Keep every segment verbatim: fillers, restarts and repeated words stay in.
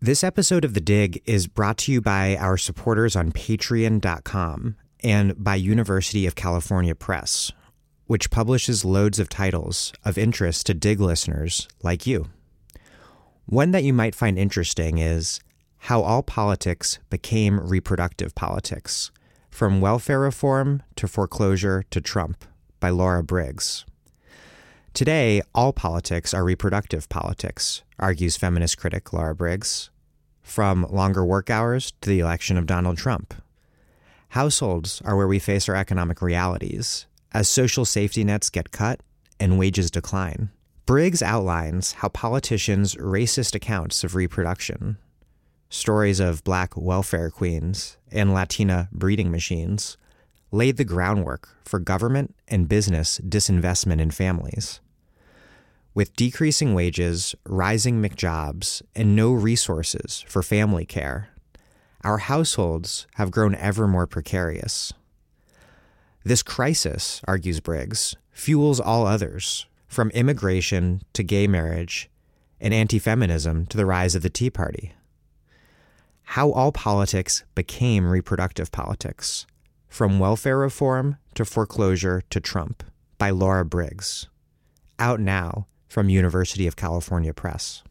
This episode of The Dig is brought to you by our supporters on patreon dot com and by University of California Press, which publishes loads of titles of interest to Dig listeners like you. One that you might find interesting is How All Politics Became Reproductive Politics, From Welfare Reform to Foreclosure to Trump by Laura Briggs. Today, all politics are reproductive politics, argues feminist critic Laura Briggs. From longer work hours to the election of Donald Trump. Households are where we face our economic realities, as social safety nets get cut and wages decline. Briggs outlines how politicians' racist accounts of reproduction, stories of Black welfare queens and Latina breeding machines, laid the groundwork for government and business disinvestment in families. With decreasing wages, rising McJobs, and no resources for family care, our households have grown ever more precarious. This crisis, argues Briggs, fuels all others, from immigration to gay marriage and anti-feminism to the rise of the Tea Party. How All Politics Became Reproductive Politics, From Welfare Reform to Foreclosure to Trump by Laura Briggs. Out now from University of California Press.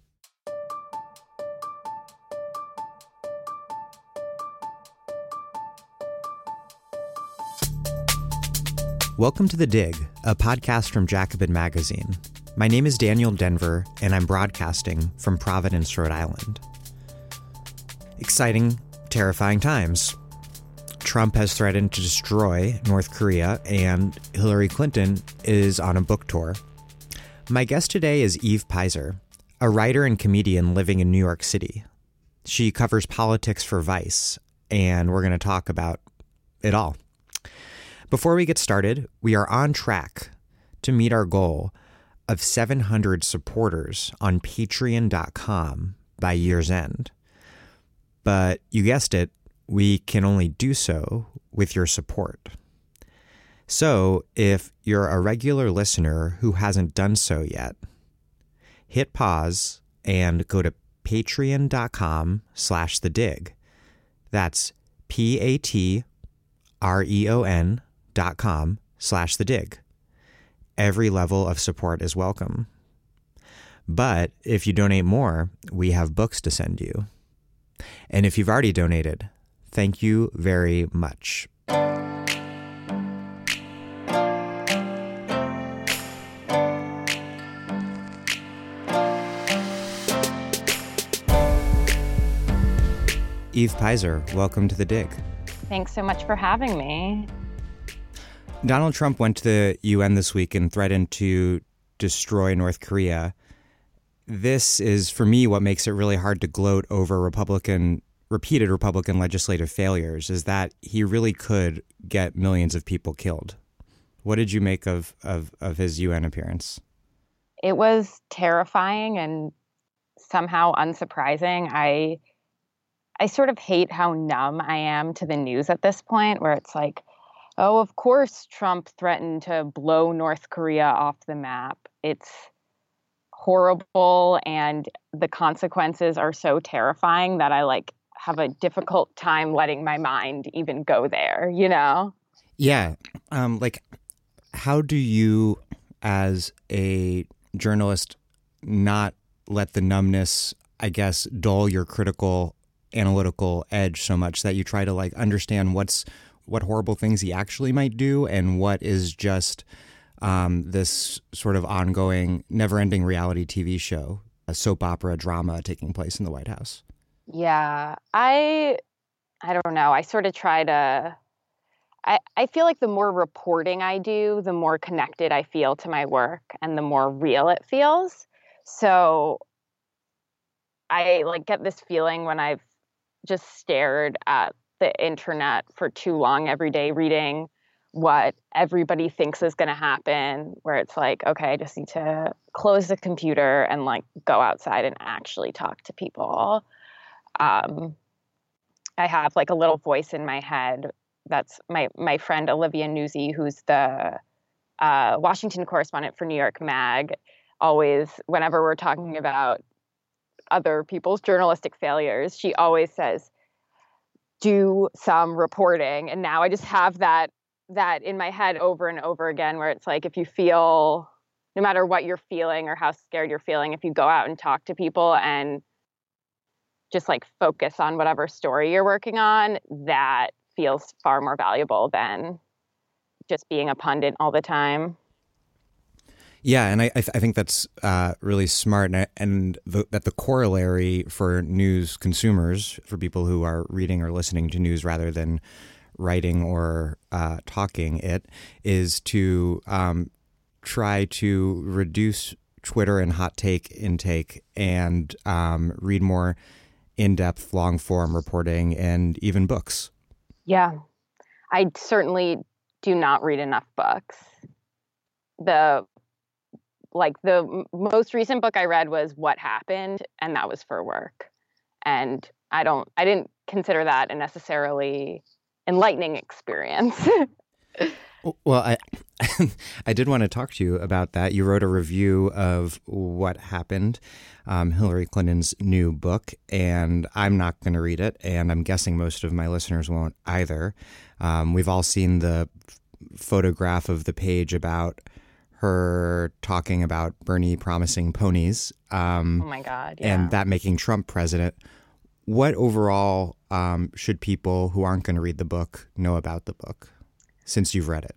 Welcome to The Dig, a podcast from Jacobin Magazine. My name is Daniel Denver, and I'm broadcasting from Providence, Rhode Island. Exciting, terrifying times. Trump has threatened to destroy North Korea, and Hillary Clinton is on a book tour. My guest today is Eve Pizer, a writer and comedian living in New York City. She covers politics for Vice, and we're going to talk about it all. Before we get started, we are on track to meet our goal of seven hundred supporters on patreon dot com by year's end. But you guessed it, we can only do so with your support. So if you're a regular listener who hasn't done so yet, hit pause and go to patreon dot com slash the dig. That's P-A-T-R-E-O-N dot com slash the dig. Every level of support is welcome. But if you donate more, we have books to send you. And if you've already donated, thank you very much. Eve Pizer, welcome to The Dig. Thanks so much for having me. Donald Trump went to the U N this week and threatened to destroy North Korea. This is, for me, what makes it really hard to gloat over Republican, repeated Republican legislative failures, is that he really could get millions of people killed. What did you make of, of, of his U N appearance? It was terrifying and somehow unsurprising. I I sort of hate how numb I am to the news at this point, where it's like, oh, of course Trump threatened to blow North Korea off the map. It's horrible, and the consequences are so terrifying that I like have a difficult time letting my mind even go there, you know? Yeah. Um, like, how do you, as a journalist, not let the numbness, I guess, dull your critical analytical edge so much that you try to like understand what's what horrible things he actually might do and what is just um, this sort of ongoing, never-ending reality T V show, a soap opera drama taking place in the White House? Yeah, I I don't know. I sort of try to I, I feel like the more reporting I do, the more connected I feel to my work and the more real it feels. So I like get this feeling when I've just stared at the internet for too long every day reading what everybody thinks is going to happen, where it's like, okay, I just need to close the computer and like go outside and actually talk to people. Um, I have like a little voice in my head. That's my, my friend Olivia Nuzzi, who's the uh, Washington correspondent for New York Mag. Always, whenever we're talking about other people's journalistic failures, she always says, do some reporting. And now I just have that that in my head over and over again, where it's like, if you feel, no matter what you're feeling or how scared you're feeling, if you go out and talk to people and just like focus on whatever story you're working on, that feels far more valuable than just being a pundit all the time. Yeah, and I I, th- I think that's uh, really smart, and, I, and the, that the corollary for news consumers, for people who are reading or listening to news rather than writing or uh, talking it, is to um, try to reduce Twitter and hot take intake and um, read more in-depth, long-form reporting and even books. Yeah, I certainly do not read enough books. The like the m- most recent book I read was What Happened, and that was for work. And I don't, I didn't consider that a necessarily enlightening experience. Well, I I did want to talk to you about that. You wrote a review of What Happened, um, Hillary Clinton's new book, and I'm not going to read it, and I'm guessing most of my listeners won't either. Um, we've all seen the f- photograph of the page about her talking about Bernie promising ponies. Um, Oh my God. Yeah. And that making Trump president. What overall um, should people who aren't going to read the book know about the book, since you've read it?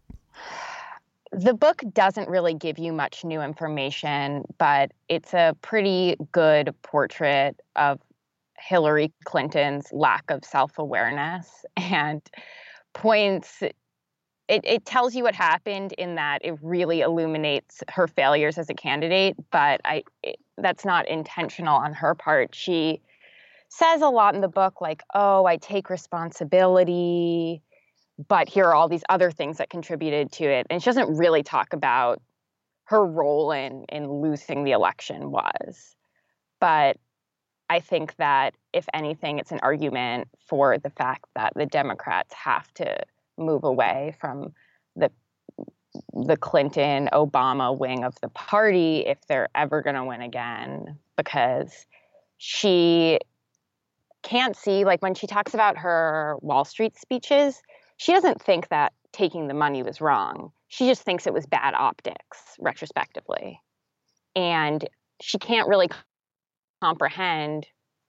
The book doesn't really give you much new information, but it's a pretty good portrait of Hillary Clinton's lack of self-awareness, and points it, it tells you what happened in that it really illuminates her failures as a candidate, but I it, that's not intentional on her part. She says a lot in the book like, oh, I take responsibility, but here are all these other things that contributed to it. And she doesn't really talk about her role in in losing the election was. But I think that if anything, it's an argument for the fact that the Democrats have to move away from the the Clinton Obama wing of the party if they're ever going to win again, because she can't see, like when she talks about her Wall Street speeches, she doesn't think that taking the money was wrong. She just thinks it was bad optics retrospectively. And she can't really comprehend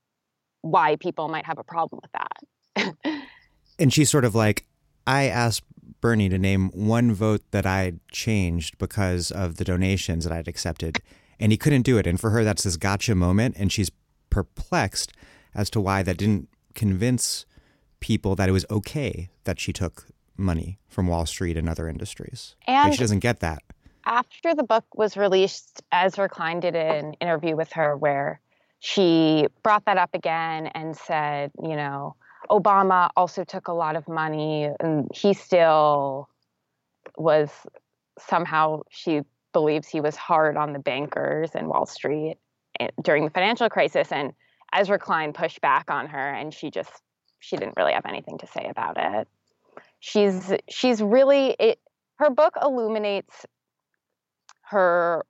why people might have a problem with that. And she's sort of like, I asked Bernie to name one vote that I'd changed because of the donations that I'd accepted, and he couldn't do it. And for her, that's this gotcha moment, and she's perplexed as to why that didn't convince people that it was okay that she took money from Wall Street and other industries. And like, she doesn't get that. After the book was released, Ezra Klein did an interview with her where she brought that up again and said, you know, Obama also took a lot of money and he still was somehow, she believes he was hard on the bankers and Wall Street during the financial crisis. And Ezra Klein pushed back on her, and she just, she didn't really have anything to say about it. She's, she's really, it, her book illuminates her,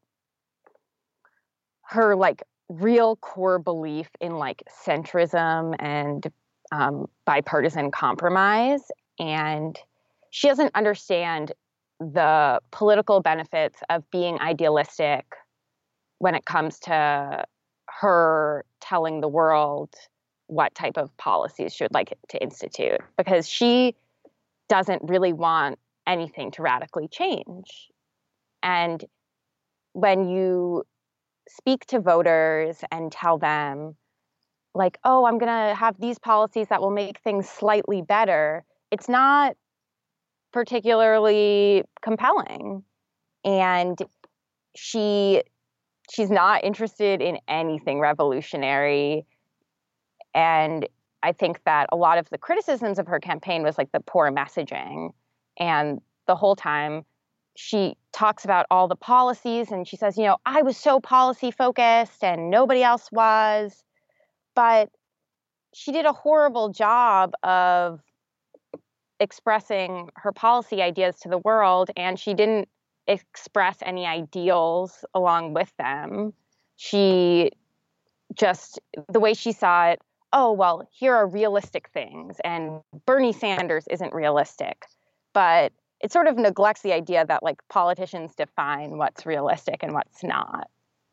her like real core belief in like centrism and um, bipartisan compromise. And she doesn't understand the political benefits of being idealistic when it comes to her telling the world what type of policies she would like to institute, because she doesn't really want anything to radically change. And when you speak to voters and tell them, like, oh, I'm going to have these policies that will make things slightly better, it's not particularly compelling. And she she's not interested in anything revolutionary. And I think that a lot of the criticisms of her campaign was like the poor messaging. And the whole time she talks about all the policies and she says, you know, I was so policy focused and nobody else was. But she did a horrible job of expressing her policy ideas to the world, and she didn't express any ideals along with them. She just the way she saw it, oh, well, here are realistic things, and Bernie Sanders isn't realistic. But it sort of neglects the idea that like politicians define what's realistic and what's not.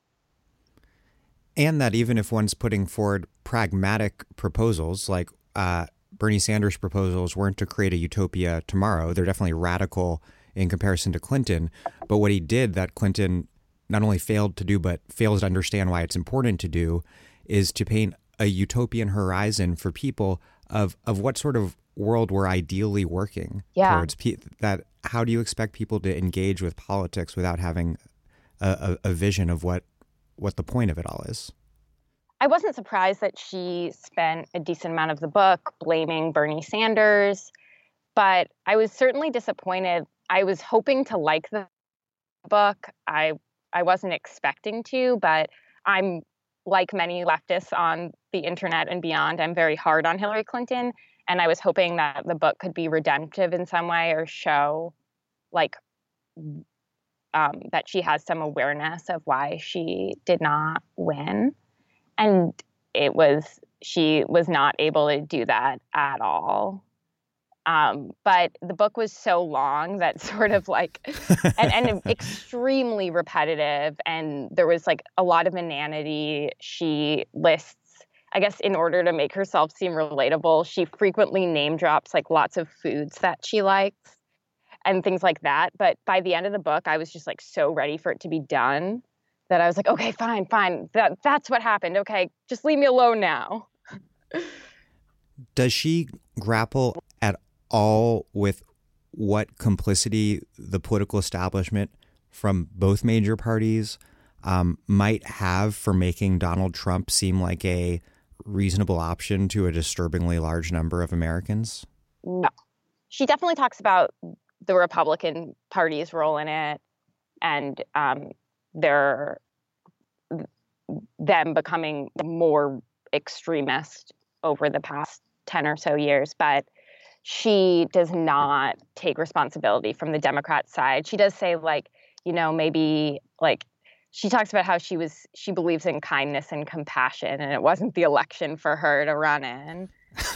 And that even if one's putting forward pragmatic proposals, like uh, Bernie Sanders' proposals weren't to create a utopia tomorrow. They're definitely radical in comparison to Clinton. But what he did that Clinton not only failed to do, but fails to understand why it's important to do, is to paint a utopian horizon for people of, of what sort of world we're ideally working yeah. towards. That how do you expect people to engage with politics without having a, a, a vision of what what the point of it all is? I wasn't surprised that she spent a decent amount of the book blaming Bernie Sanders, but I was certainly disappointed. I was hoping to like the book. I I wasn't expecting to, but I'm, like many leftists on the internet and beyond, I'm very hard on Hillary Clinton. And I was hoping that the book could be redemptive in some way or show like um, that she has some awareness of why she did not win. And it was, she was not able to do that at all. Um, but the book was so long that sort of like, and, and extremely repetitive. And there was like a lot of inanity. She lists, I guess, in order to make herself seem relatable, she frequently name drops like lots of foods that she likes and things like that. But by the end of the book, I was just like so ready for it to be done that I was like, okay, fine, fine. That that's what happened. Okay, just leave me alone now. Does she grapple at all with what complicity the political establishment from both major parties um, might have for making Donald Trump seem like a reasonable option to a disturbingly large number of Americans? No. She definitely talks about the Republican Party's role in it and um, their them becoming more extremist over the past ten or so years. But she does not take responsibility from the Democrat side. She does say, like, you know, maybe like she talks about how she was she believes in kindness and compassion, and it wasn't the election for her to run in.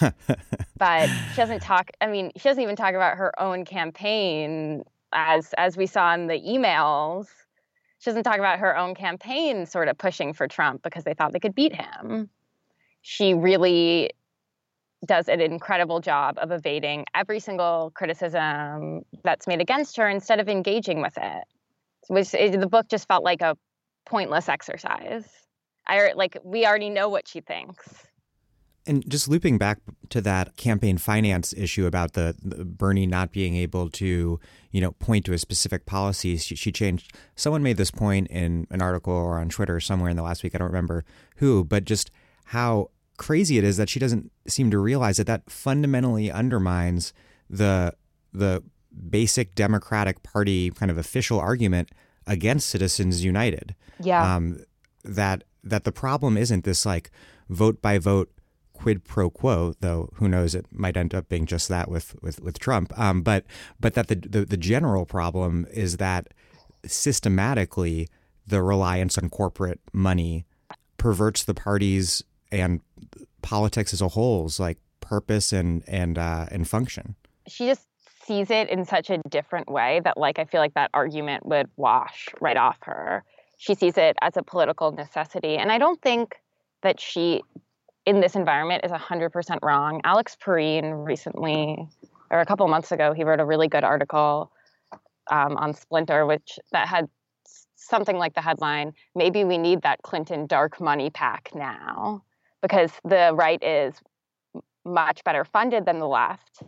But she doesn't talk. I mean, she doesn't even talk about her own campaign, as as we saw in the emails. She doesn't talk about her own campaign sort of pushing for Trump because they thought they could beat him. She really does an incredible job of evading every single criticism that's made against her instead of engaging with it. Which it, the book just felt like a pointless exercise. I like we already know what she thinks. And just looping back to that campaign finance issue about the, the Bernie not being able to, you know, point to a specific policy, she, she changed. Someone made this point in an article or on Twitter somewhere in the last week. I don't remember who, but just how crazy it is that she doesn't seem to realize that that fundamentally undermines the the basic Democratic Party kind of official argument against Citizens United. Yeah. Um, that that the problem isn't this like vote by vote quid pro quo, though who knows, it might end up being just that with with, with Trump. Um, but but that the, the the general problem is that systematically the reliance on corporate money perverts the party's and politics as a whole's like purpose and and uh, and function. She just sees it in such a different way that like I feel like that argument would wash right off her. She sees it as a political necessity, and I don't think that she, in this environment, is one hundred percent wrong. Alex Perrine recently, or a couple of months ago, he wrote a really good article um, on Splinter, which that had something like the headline, "Maybe we need that Clinton dark money pack now," because the right is much better funded than the left.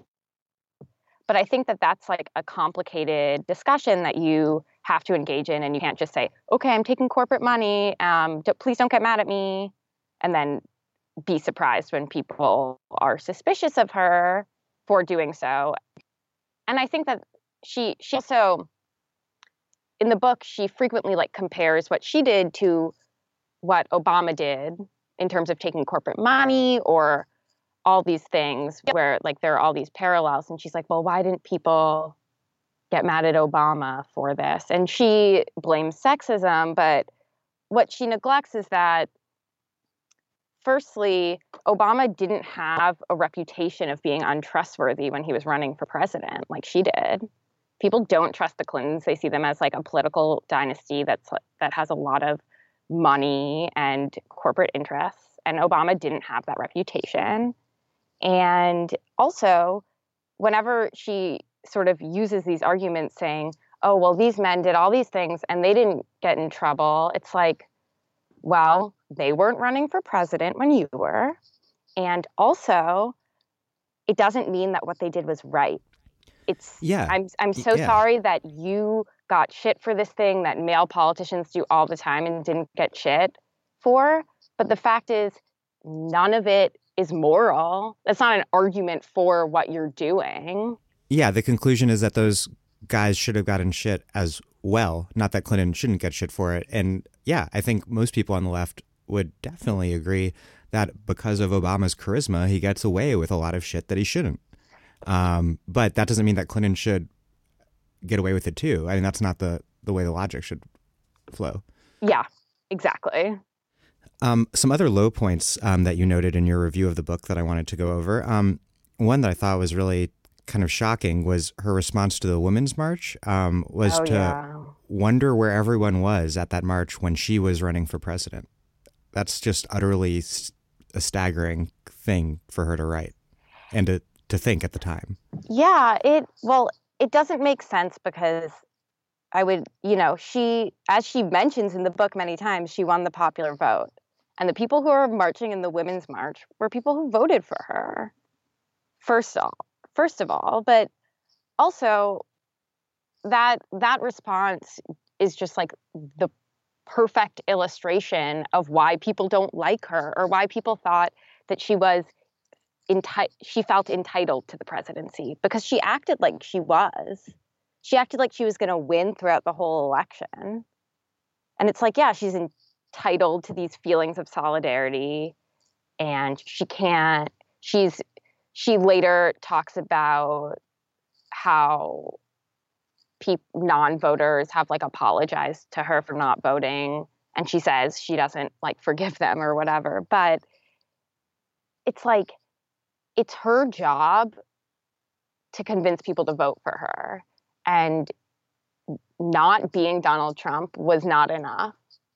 But I think that that's like a complicated discussion that you have to engage in, and you can't just say, okay, I'm taking corporate money, um, d- please don't get mad at me, and then be surprised when people are suspicious of her for doing so. And I think that she she also, in the book, she frequently like compares what she did to what Obama did in terms of taking corporate money or all these things where like there are all these parallels. And she's like, well, why didn't people get mad at Obama for this? And she blames sexism, but what she neglects is that firstly, Obama didn't have a reputation of being untrustworthy when he was running for president like she did. People don't trust the Clintons. They see them as like a political dynasty that's that has a lot of money and corporate interests. And Obama didn't have that reputation. And also, whenever she sort of uses these arguments saying, oh, well, these men did all these things and they didn't get in trouble, it's like, well, they weren't running for president when you were. And also, it doesn't mean that what they did was right. It's yeah. I'm I'm so yeah. sorry that you got shit for this thing that male politicians do all the time and didn't get shit for. But the fact is, none of it is moral. That's not an argument for what you're doing. Yeah, the conclusion is that those guys should have gotten shit as well. Not that Clinton shouldn't get shit for it. And yeah, I think most people on the left would definitely agree that because of Obama's charisma, he gets away with a lot of shit that he shouldn't. Um, but that doesn't mean that Clinton should get away with it too. I mean, that's not the, the way the logic should flow. Yeah, exactly. Um, some other low points um, that you noted in your review of the book that I wanted to go over. Um, one that I thought was really kind of shocking was her response to the Women's March um, was oh, to yeah. wonder where everyone was at that march when she was running for president. That's just utterly a staggering thing for her to write and to, to think at the time. Yeah, it well, it doesn't make sense because I would, you know, she, as she mentions in the book many times, she won the popular vote. And the people who are marching in the Women's March were people who voted for her. First of all, first of all, but also that that response is just like the perfect illustration of why people don't like her or why people thought that she was enti- she felt entitled to the presidency because she acted like she was. She acted like she was going to win throughout the whole election. And it's like, yeah, she's entitled to these feelings of solidarity and she can't, she's, she later talks about how people, non-voters have like apologized to her for not voting. And she says she doesn't like forgive them or whatever. But it's like, it's her job to convince people to vote for her. And not being Donald Trump was not enough.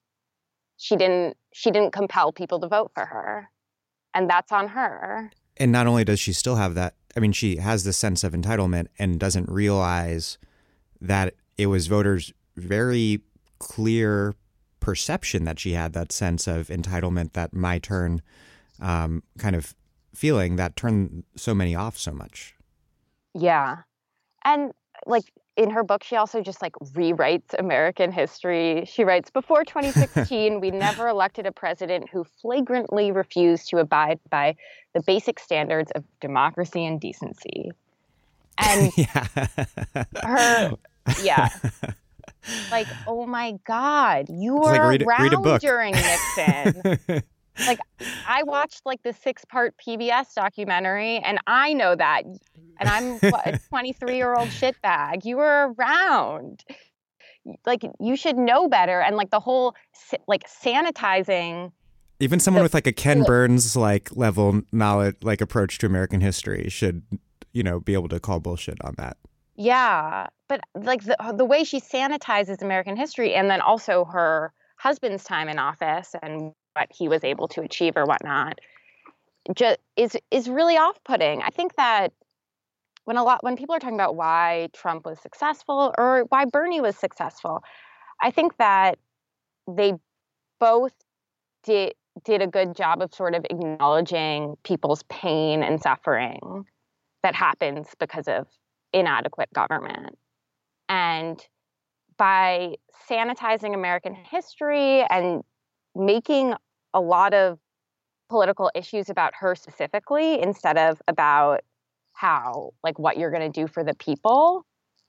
She didn't she didn't compel people to vote for her. And that's on her. And not only does she still have that, I mean, she has this sense of entitlement and doesn't realize that it was voters' very clear perception that she had that sense of entitlement, that my turn um, kind of feeling that turned so many off so much. Yeah. And like in her book, she also just like rewrites American history. She writes, before twenty sixteen, we never elected a president who flagrantly refused to abide by the basic standards of democracy and decency. And yeah. her, yeah. Like, oh my God, you were like, read, around read a book. during Nixon. Like, I watched like the six-part P B S documentary, and I know that. And I'm what, a twenty-three-year-old shitbag. You were around. Like, you should know better. And like the whole like sanitizing. Even someone the, with like a Ken Burns like level knowledge, like approach to American history should, you know, be able to call bullshit on that. Yeah, but like the the way she sanitizes American history, and then also her husband's time in office and what he was able to achieve or whatnot, just is is really off-putting. I think that when a lot when people are talking about why Trump was successful or why Bernie was successful, I think that they both did did a good job of sort of acknowledging people's pain and suffering that happens because of inadequate government. And by sanitizing American history and making a lot of political issues about her specifically instead of about how, like, what you're going to do for the people,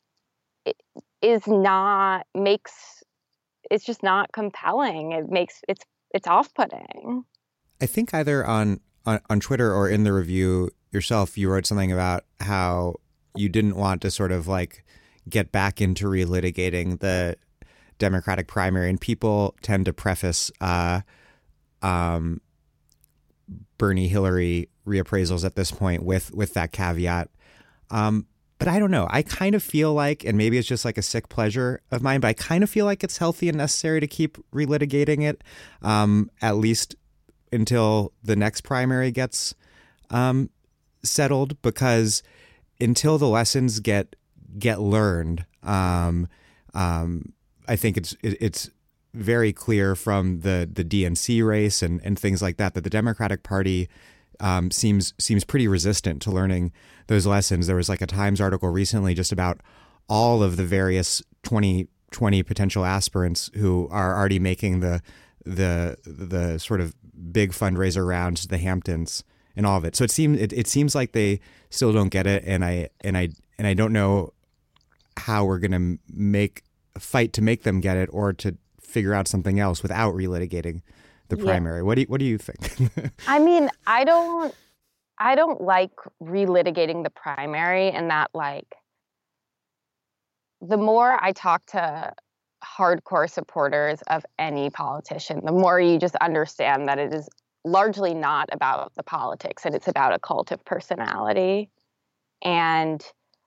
it is not, makes, it's just not compelling. It makes, it's, it's off-putting. I think either on, on, on Twitter or in the review yourself, you wrote something about how you didn't want to sort of like get back into relitigating the Democratic primary, and people tend to preface uh, um, Bernie Hillary reappraisals at this point with with that caveat. Um, but I don't know. I kind of feel like, and maybe it's just like a sick pleasure of mine, but I kind of feel like it's healthy and necessary to keep relitigating it, um, at least until the next primary gets um, settled, because until the lessons get get learned, um, um, I think it's it, it's very clear from the the D N C race and, and things like that that the Democratic Party um, seems seems pretty resistant to learning those lessons. There was like a Times article recently just about all of the various twenty twenty potential aspirants who are already making the the the sort of big fundraiser rounds to the Hamptons and all of it. So it seems it, it seems like they still don't get it, and I and I and I don't know how we're going to make fight to make them get it or to figure out something else without relitigating the primary. Yeah. What do you, what do you think? I mean, I don't I don't like relitigating the primary, and that like the more I talk to hardcore supporters of any politician, the more you just understand that it is largely not about the politics, and it's about a cult of personality. And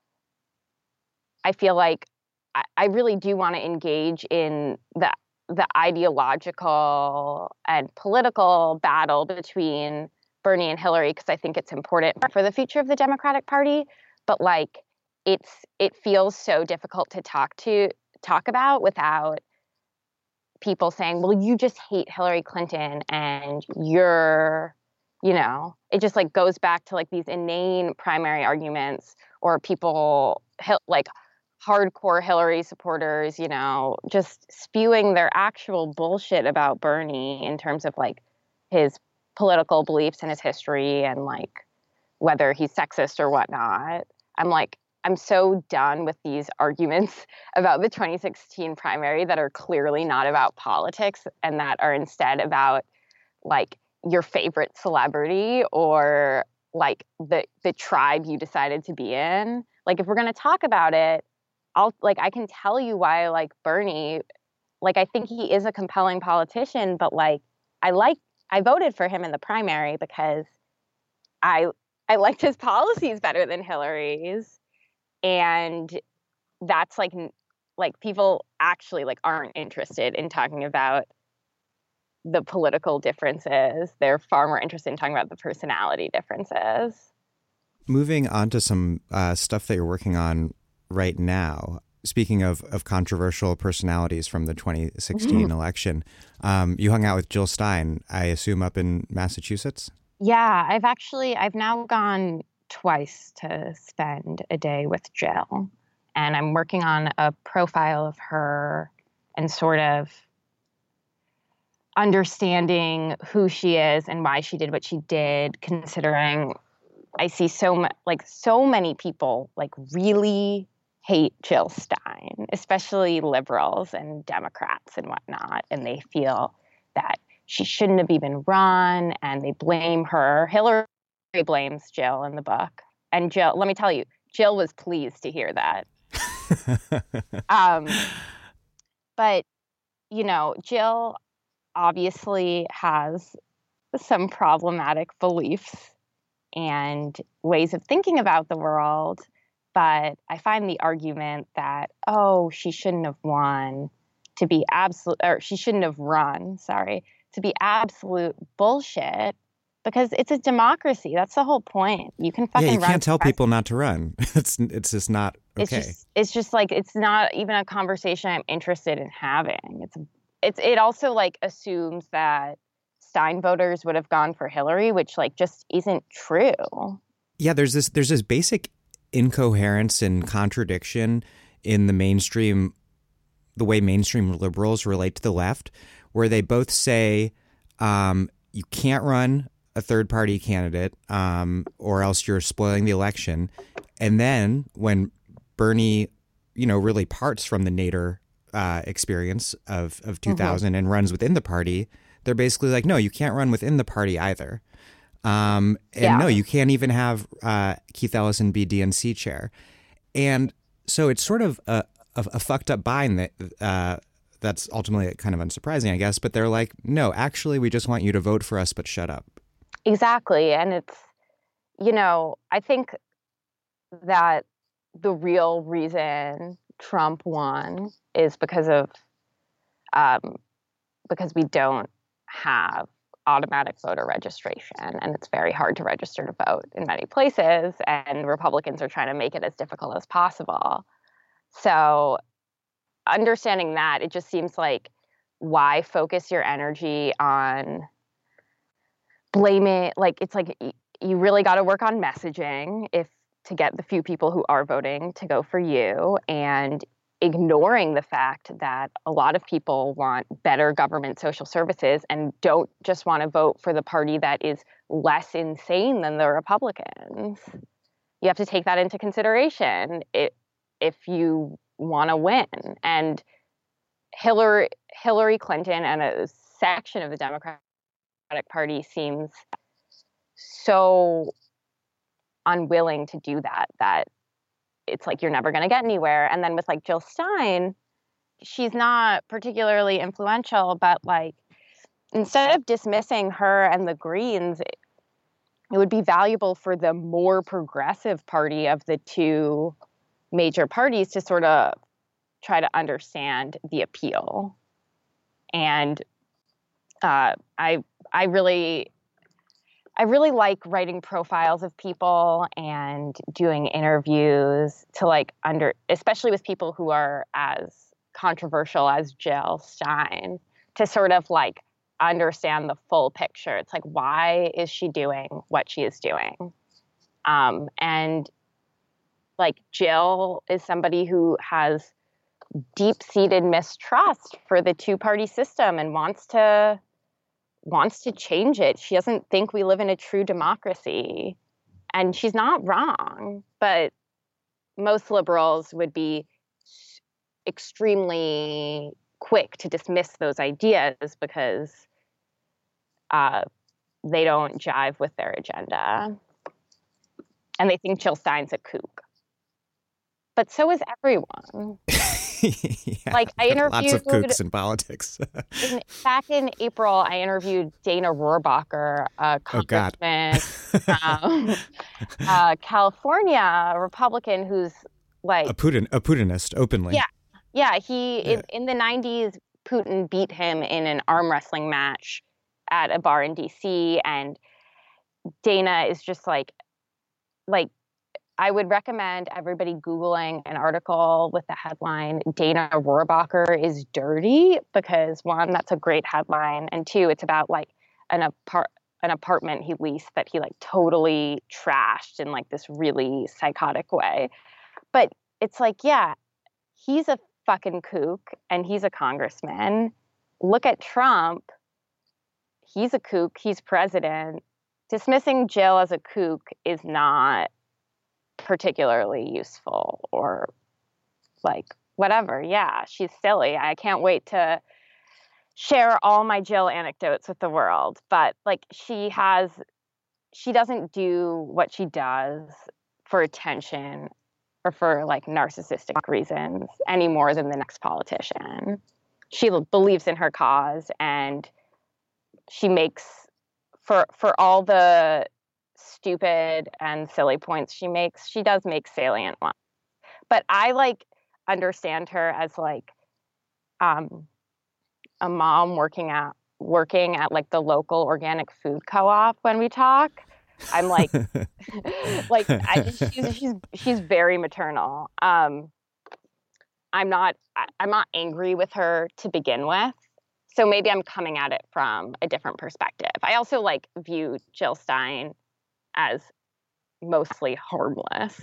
I feel like I, I really do want to engage in the the ideological and political battle between Bernie and Hillary, because I think it's important for the future of the Democratic Party. But like, it's it feels so difficult to talk to talk about without people saying, well, you just hate Hillary Clinton and you're, you know, it just like goes back to like these inane primary arguments, or people like hardcore Hillary supporters, you know, just spewing their actual bullshit about Bernie in terms of like his political beliefs and his history and like whether he's sexist or whatnot. I'm like, I'm so done with these arguments about the twenty sixteen primary that are clearly not about politics and that are instead about like your favorite celebrity or like the the tribe you decided to be in. Like if we're going to talk about it, I'll like I can tell you why I like Bernie. Like I think he is a compelling politician, but like I like I voted for him in the primary because I I liked his policies better than Hillary's. And that's like, like people actually like aren't interested in talking about the political differences. They're far more interested in talking about the personality differences. Moving on to some uh, stuff that you're working on right now. Speaking of, of controversial personalities from the twenty sixteen mm-hmm. election, um, you hung out with Jill Stein, I assume, up in Massachusetts? Yeah, I've actually, I've now gone twice to spend a day with Jill, and I'm working on a profile of her and sort of understanding who she is and why she did what she did, considering I see so like so many people like really hate Jill Stein, especially liberals and Democrats and whatnot, and they feel that she shouldn't have even run, and they blame her. Hillary blames Jill in the book. And Jill, let me tell you, Jill was pleased to hear that. um, but, you know, Jill obviously has some problematic beliefs and ways of thinking about the world. But I find the argument that, oh, she shouldn't have won to be absolute, or she shouldn't have run, sorry, to be absolute bullshit. Because it's a democracy. That's the whole point. You can fucking run. Yeah, you can't tell people not to run. It's it's just not okay. It's just, it's just like it's not even a conversation I'm interested in having. It's it's it also like assumes that Stein voters would have gone for Hillary, which like just isn't true. Yeah, there's this there's this basic incoherence and contradiction in the mainstream, the way mainstream liberals relate to the left, where they both say um, you can't run a third party candidate, um, or else you're spoiling the election. And then when Bernie, you know, really parts from the Nader uh, experience of, of two thousand mm-hmm. and runs within the party, they're basically like, no, you can't run within the party either. Um, and yeah. no, you can't even have uh, Keith Ellison be D N C chair. And so it's sort of a, a, a fucked up bind that uh, that's ultimately kind of unsurprising, I guess. But they're like, no, actually, we just want you to vote for us, but shut up. Exactly. And it's, you know, I think that the real reason Trump won is because of um, because we don't have automatic voter registration, and it's very hard to register to vote in many places, and Republicans are trying to make it as difficult as possible. So understanding that, it just seems like, why focus your energy on blaming, like, it's like you really got to work on messaging if to get the few people who are voting to go for you, and ignoring the fact that a lot of people want better government social services and don't just want to vote for the party that is less insane than the Republicans. You have to take that into consideration if, if you want to win. And Hillary, Hillary Clinton and a section of the Democratic Party seems so unwilling to do that, that it's like you're never going to get anywhere. And then with like Jill Stein, she's not particularly influential, but like instead of dismissing her and the Greens, it, it would be valuable for the more progressive party of the two major parties to sort of try to understand the appeal. And uh, I I really I really like writing profiles of people and doing interviews to like under, especially with people who are as controversial as Jill Stein, to sort of like understand the full picture. It's like, why is she doing what she is doing? Um, and like Jill is somebody who has deep-seated mistrust for the two-party system and wants to wants to change it. She doesn't think we live in a true democracy. And she's not wrong, but most liberals would be extremely quick to dismiss those ideas because uh, they don't jive with their agenda. And they think Jill Stein's a kook. But so is everyone. Yeah, like I interviewed lots of kooks in politics. in, back in April, I interviewed Dana Rohrabacher, a congressman, oh, um, uh, California, a Republican who's like a Putin, a Putinist, openly. Yeah, yeah. He yeah. In, in the nineties, Putin beat him in an arm wrestling match at a bar in D C, and Dana is just like, like. I would recommend everybody Googling an article with the headline, Dana Rohrabacher is dirty, because one, that's a great headline. And two, it's about like an apart an apartment he leased that he like totally trashed in like this really psychotic way. But it's like, yeah, he's a fucking kook and he's a congressman. Look at Trump. He's a kook. He's president. Dismissing Jill as a kook is not particularly useful or like whatever. Yeah, she's silly. I can't wait to share all my Jill anecdotes with the world. But like she has, she doesn't do what she does for attention or for like narcissistic reasons any more than the next politician. She believes in her cause, and she makes for for all the stupid and silly points she makes, she does make salient ones. But I like understand her as like um, a mom working at working at like the local organic food co-op. When we talk, I'm like, like I, she's she's she's very maternal. Um, I'm not I'm not angry with her to begin with. So maybe I'm coming at it from a different perspective. I also like view Jill Stein as mostly harmless,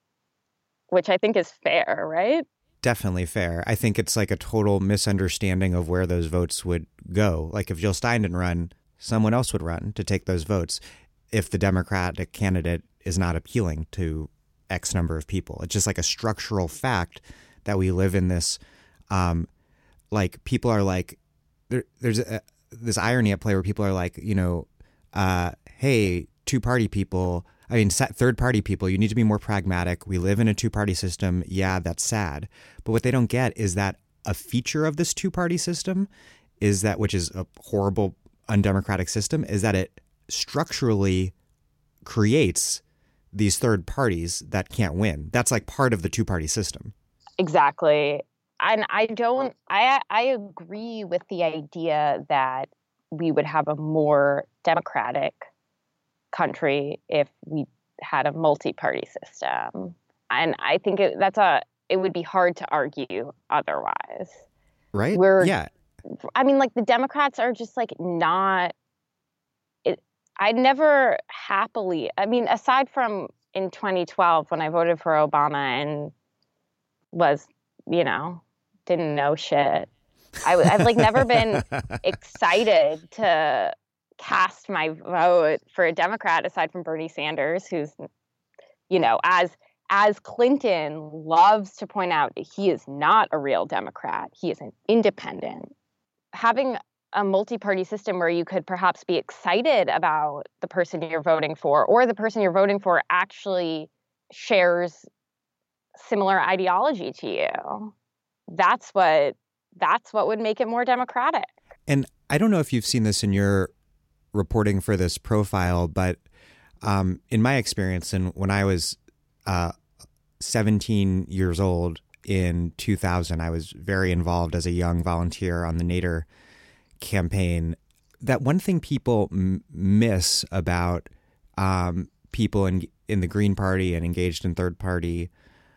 which I think is fair, right? Definitely fair. I think it's like a total misunderstanding of where those votes would go. Like if Jill Stein didn't run, someone else would run to take those votes if the Democratic candidate is not appealing to X number of people. It's just like a structural fact that we live in this, um, like people are like, there, there's a, this irony at play where people are like, you know, uh, hey, two-party people, I mean, third-party people, you need to be more pragmatic. We live in a two-party system. Yeah, that's sad. But what they don't get is that a feature of this two-party system is that, which is a horrible, undemocratic system, is that it structurally creates these third parties that can't win. That's like part of the two-party system. Exactly. And I don't, I, I agree with the idea that we would have a more democratic country if we had a multi-party system. And I think it, that's a, it would be hard to argue otherwise. Right? We're, yeah. I mean, like the Democrats are just like not, it, I never happily, I mean, aside from in twenty twelve when I voted for Obama and was, you know, didn't know shit. I, I've like never been excited to cast my vote for a Democrat aside from Bernie Sanders, who's, you know, as as Clinton loves to point out, he is not a real Democrat. He is an independent. Having a multi-party system where you could perhaps be excited about the person you're voting for, or the person you're voting for actually shares similar ideology to you. That's what that's what would make it more democratic. And I don't know if you've seen this in your reporting for this profile, but um, in my experience, and when I was uh, seventeen years old in two thousand, I was very involved as a young volunteer on the Nader campaign. That one thing people m- miss about um, people in in the Green Party and engaged in third party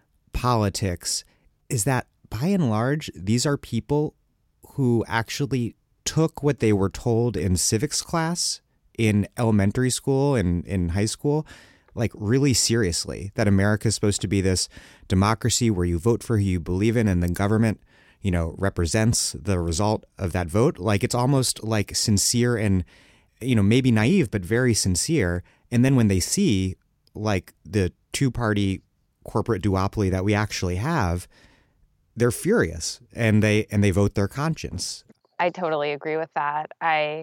politics is that by and large, these are people who actually took what they were told in civics class in elementary school and in high school, like really seriously, that America is supposed to be this democracy where you vote for who you believe in and the government, you know, represents the result of that vote. Like it's almost like sincere and, you know, maybe naive, but very sincere. And then when they see like the two-party corporate duopoly that we actually have, they're furious and they and they vote their conscience. I totally agree with that. I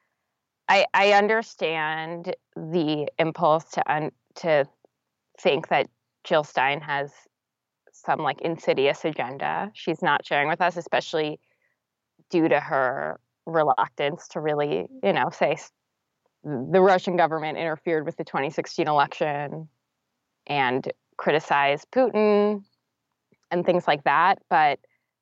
I, I understand the impulse to un, to think that Jill Stein has some like insidious agenda she's not sharing with us, especially due to her reluctance to really, you know, say the Russian government interfered with the twenty sixteen election and criticize Putin and things like that. But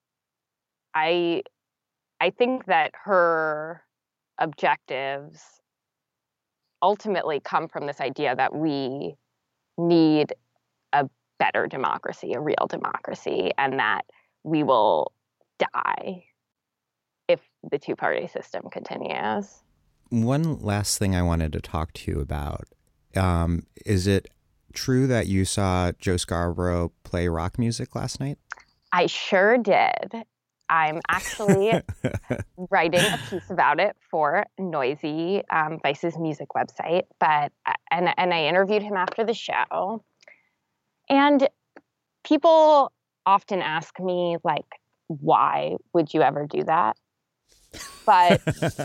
I I think that her objectives ultimately come from this idea that we need a better democracy, a real democracy, and that we will die if the two-party system continues. One last thing I wanted to talk to you about. Um, is it true that you saw Joe Scarborough play rock music last night? I sure did. I'm actually writing a piece about it for Noisy, um, Vice's music website. But and and I interviewed him after the show, and people often ask me like, "Why would you ever do that?" But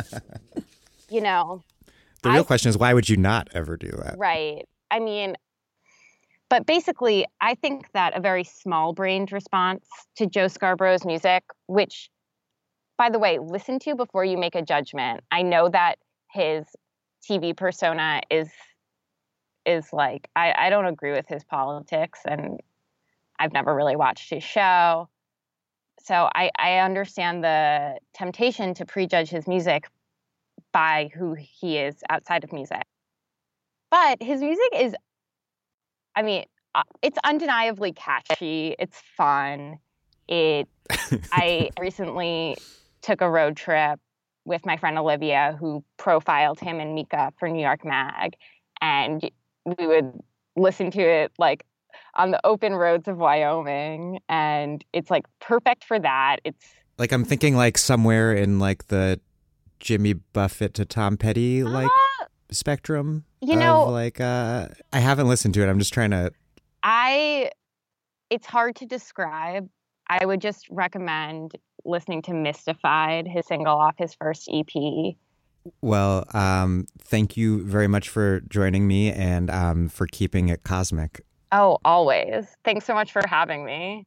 you know, the real I, question is, why would you not ever do that? Right. I mean. But basically, I think that a very small-brained response to Joe Scarborough's music, which, by the way, listen to before you make a judgment. I know that his T V persona is is like, I, I don't agree with his politics, and I've never really watched his show. So I, I understand the temptation to prejudge his music by who he is outside of music. But his music is, I mean, uh, it's undeniably catchy. It's fun. It. I recently took a road trip with my friend Olivia, who profiled him and Mika for New York Mag, and we would listen to it like on the open roads of Wyoming, and it's like perfect for that. It's like I'm thinking like somewhere in like the Jimmy Buffett to Tom Petty like. Uh, spectrum you know of like uh I haven't listened to it. I'm just trying to I it's hard to describe. I would just recommend listening to Mystified, his single off his first E P. Well, um thank you very much for joining me and um for keeping it cosmic. Oh, always. Thanks so much for having me.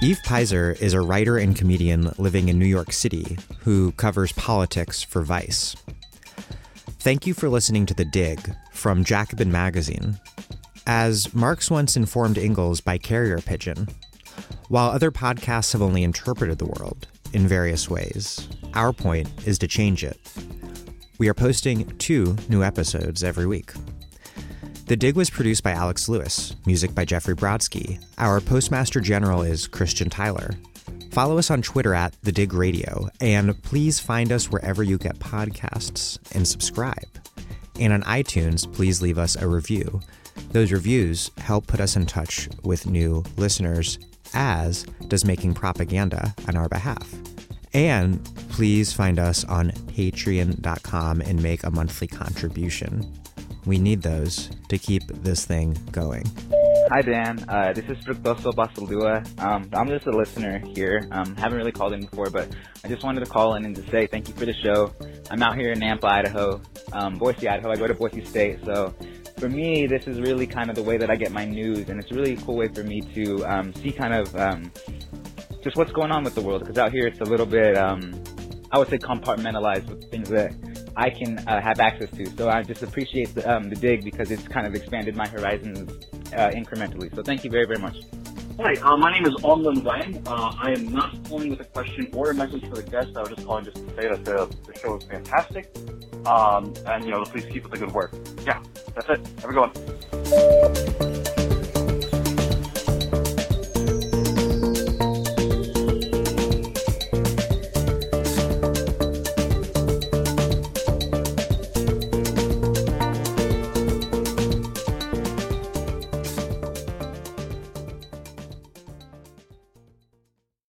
Eve Pizer is a writer and comedian living in New York City who covers politics for Vice. Thank you for listening to The Dig from Jacobin Magazine. As Marx once informed Ingalls by carrier pigeon, while other podcasts have only interpreted the world in various ways, our point is to change it. We are posting two new episodes every week. The Dig was produced by Alex Lewis, music by Jeffrey Brodsky. Our Postmaster General is Christian Tyler. Follow us on Twitter at The Dig Radio, and please find us wherever you get podcasts and subscribe. And on iTunes, please leave us a review. Those reviews help put us in touch with new listeners, as does making propaganda on our behalf. And please find us on patreon dot com and make a monthly contribution. We need those to keep this thing going. Hi, Dan. Uh, this is Fructoso Basalua. Um, I'm just a listener here. Um, haven't really called in before, but I just wanted to call in and to say thank you for the show. I'm out here in Nampa, Idaho, um, Boise, Idaho. I go to Boise State, so for me, this is really kind of the way that I get my news, and it's a really cool way for me to um, see kind of um, just what's going on with the world, because out here it's a little bit, um, I would say, compartmentalized with things that I can uh, have access to. So I just appreciate the, um, the Dig because it's kind of expanded my horizons uh, incrementally. So thank you very, very much. Hi, uh, my name is Onlin Wang. Uh, I am not calling with a question or a message for the guest. I was just calling just to say that the, the show is fantastic. Um, and, you know, please keep up the good work. Yeah, that's it. Have a good one.